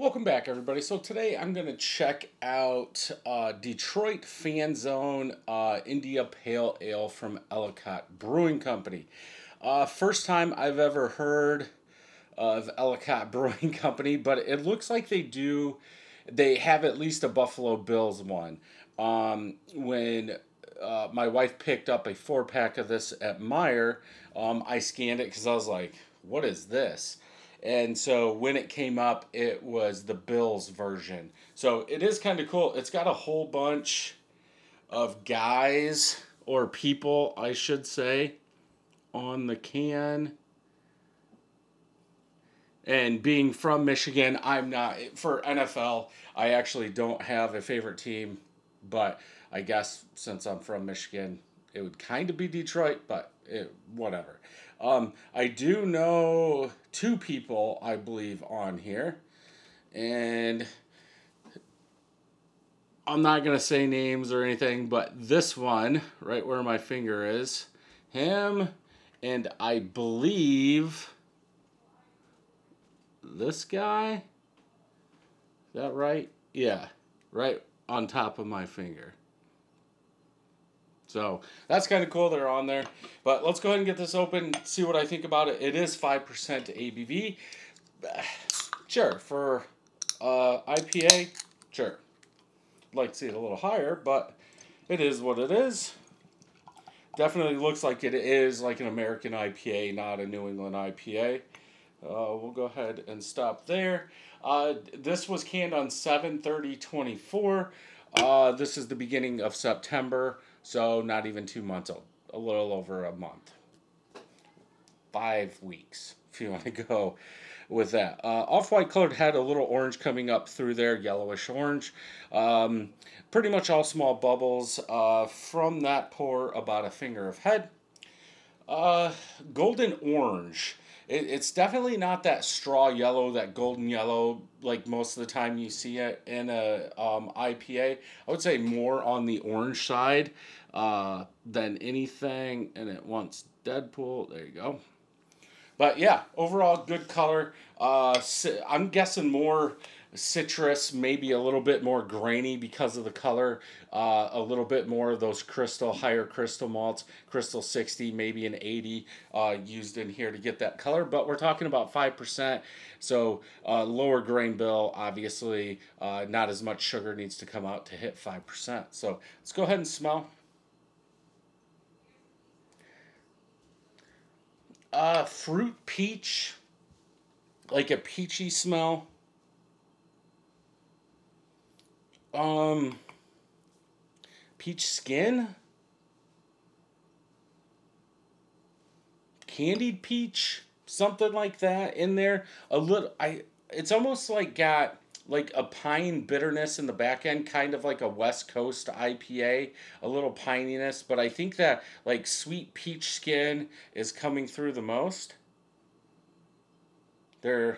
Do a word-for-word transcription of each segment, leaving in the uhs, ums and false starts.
Welcome back, everybody. So today I'm going to check out uh, Detroit Fan Zone uh, India Pale Ale from Ellicott Brewing Company. Uh, first time I've ever heard of Ellicott Brewing Company, but it looks like they do. They have at least a Buffalo Bills one. Um, when uh, my wife picked up a four pack of this at Meijer, um, I scanned it because I was like, "What is this?" And so when it came up, it was the Bills version. So it is kind of cool. It's got a whole bunch of guys or people, I should say, on the can. And being from Michigan, I'm not, for N F L, I actually don't have a favorite team. But I guess since I'm from Michigan, it would kind of be Detroit, but it, whatever. Um, I do know two people, I believe, on here. And I'm not going to say names or anything, but this one, right where my finger is, him, and I believe this guy. Is that right? Yeah, right on top of my finger. So that's kind of cool. They're on there. But let's go ahead and get this open, see what I think about it. It is five percent A B V. Sure, for uh, I P A, sure. I'd like to see it a little higher, but it is what it is. Definitely looks like it is like an American I P A, not a New England I P A. Uh, we'll go ahead and stop there. Uh, this was canned on seven thirty twenty-four. Uh, this is the beginning of September, so not even two months old. A little over a month. Five weeks, if you want to go with that. Uh, off-white colored head, a little orange coming up through there, yellowish orange. Um, pretty much all small bubbles. Uh, from that pour, about a finger of head. Uh, golden orange. It, it's definitely not that straw yellow, that golden yellow, like most of the time you see it in a um, I P A. I would say more on the orange side uh, than anything. And it wants Deadpool. There you go. But yeah, overall good color. Uh, I'm guessing more citrus, maybe a little bit more grainy because of the color. Uh, a little bit more of those crystal, higher crystal malts, crystal sixty, maybe an eighty uh, used in here to get that color. But we're talking about five percent, so uh, lower grain bill, obviously. Uh, not as much sugar needs to come out to hit five percent. So let's go ahead and smell. Uh, fruit peach, like a peachy smell. Um, peach skin, candied peach, something like that in there. A little, I. It's almost like got like a pine bitterness in the back end, kind of like a West Coast I P A, a little pininess, but I think that like sweet peach skin is coming through the most. They're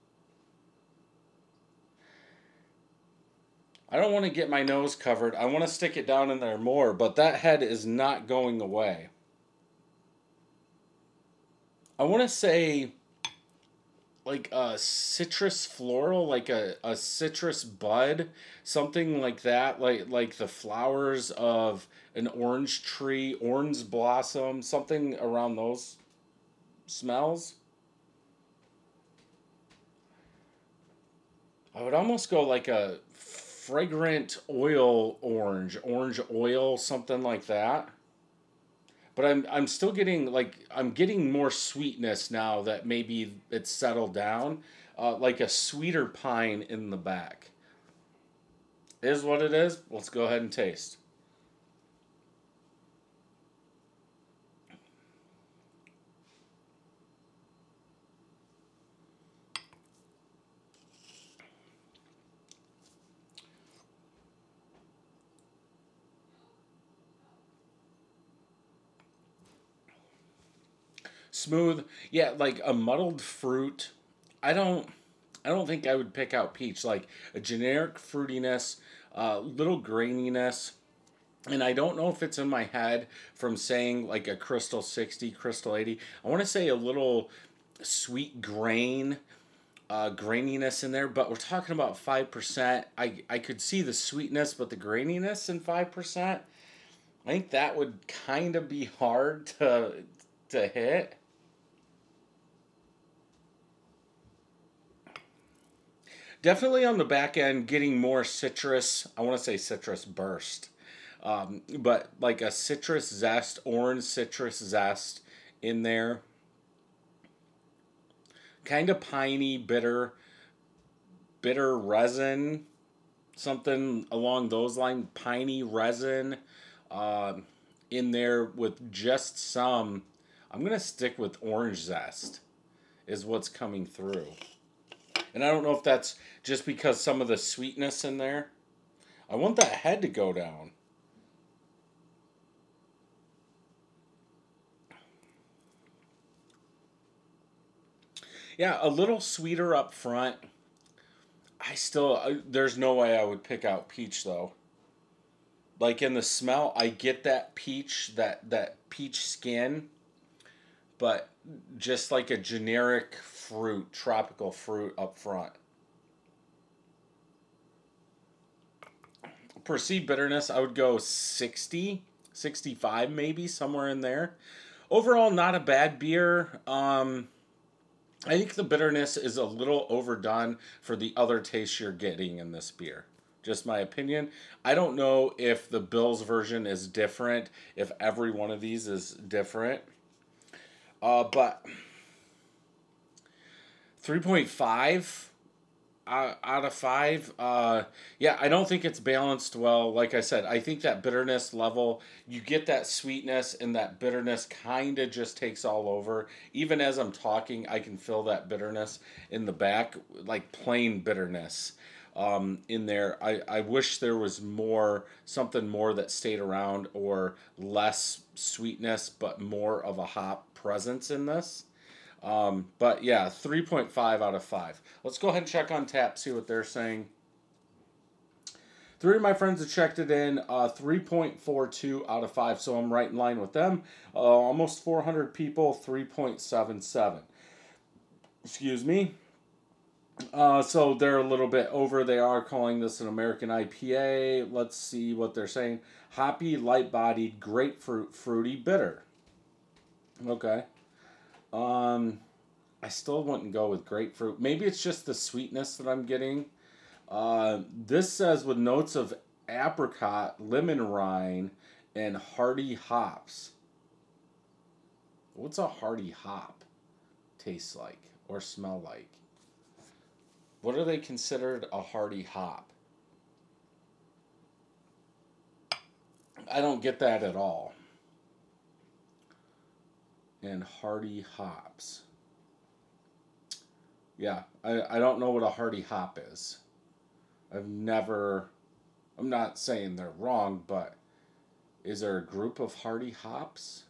I don't want to get my nose covered. I want to stick it down in there more, but that head is not going away. I want to say like a citrus floral, like a, a citrus bud, something like that, like like the flowers of an orange tree, orange blossom, something around those smells. I would almost go like a fragrant oil orange, orange oil, something like that. But I'm I'm still getting like I'm getting more sweetness now that maybe it's settled down, uh, like a sweeter pine in the back. Is what it is. Let's go ahead and taste. Smooth, yeah, like a muddled fruit. I don't, I don't think I would pick out peach. Like a generic fruitiness, uh, little graininess, and I don't know if it's in my head from saying like a Crystal sixty, Crystal eighty. I want to say a little sweet grain uh, graininess in there, but we're talking about five percent. I, I could see the sweetness, but the graininess in five percent, I think that would kind of be hard to, to hit. Definitely on the back end, getting more citrus. I want to say citrus burst. Um, but like a citrus zest, orange citrus zest in there. Kind of piney, bitter, bitter resin, something along those lines. Piney resin uh, in there with just some. I'm going to stick with orange zest is what's coming through. And I don't know if that's just because some of the sweetness in there. I want that head to go down. Yeah, a little sweeter up front. I still, I, there's no way I would pick out peach though. Like in the smell, I get that peach, that, that peach skin, but just like a generic fruit, tropical fruit up front. Perceived bitterness, I would go sixty, sixty-five maybe, somewhere in there. Overall, not a bad beer. Um... I think the bitterness is a little overdone for the other tastes you're getting in this beer. Just my opinion. I don't know if the Bill's version is different, if every one of these is different. Uh, but three point five out of five. Uh, yeah, I don't think it's balanced well. Like I said, I think that bitterness level, you get that sweetness and that bitterness kind of just takes all over. Even as I'm talking, I can feel that bitterness in the back, like plain bitterness um, in there. I, I wish there was more, something more that stayed around, or less sweetness, but more of a hop presence in this. Um, but yeah, three point five out of five. Let's go ahead and check on tap, see what they're saying. Three of my friends have checked it in, uh, three point four two out of five, so I'm right in line with them. Uh, almost four hundred people, three point seven seven. Excuse me. Uh, so they're a little bit over. They are calling this an American I P A. Let's see what they're saying. Hoppy, light-bodied, grapefruit, fruity, bitter. Okay. Um, I still wouldn't go with grapefruit. Maybe it's just the sweetness that I'm getting. Uh, this says with notes of apricot, lemon rind, and hearty hops. What's a hearty hop taste like or smell like? What are they considered a hearty hop? I don't get that at all. And hearty hops. Yeah, I, I don't know what a hearty hop is. I've never, I'm not saying they're wrong, but is there a group of hearty hops?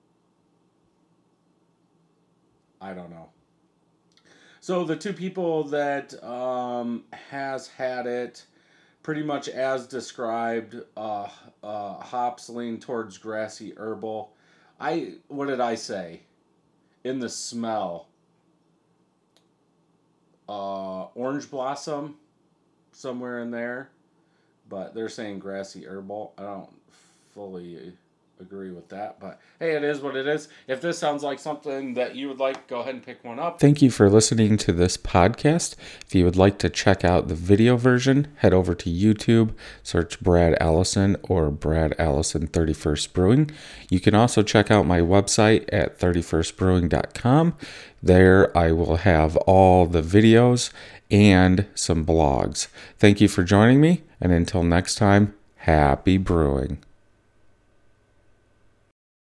I don't know. So the two people that um, has had it, pretty much as described, uh, uh, hops lean towards grassy herbal. I, what did I say? In the smell. Uh, orange blossom, somewhere in there. But they're saying grassy herbal. I don't fully agree with that, but hey, it is what it is. If this sounds like something that you would like, go ahead and pick one up. Thank you for listening to this podcast. If you would like to check out the video version, head over to YouTube, search Brad Allison or Brad Allison thirty-first Brewing. You can also check out my website at thirty-first brewing dot com. There I will have all the videos and some blogs. Thank you for joining me, and until next time, happy brewing.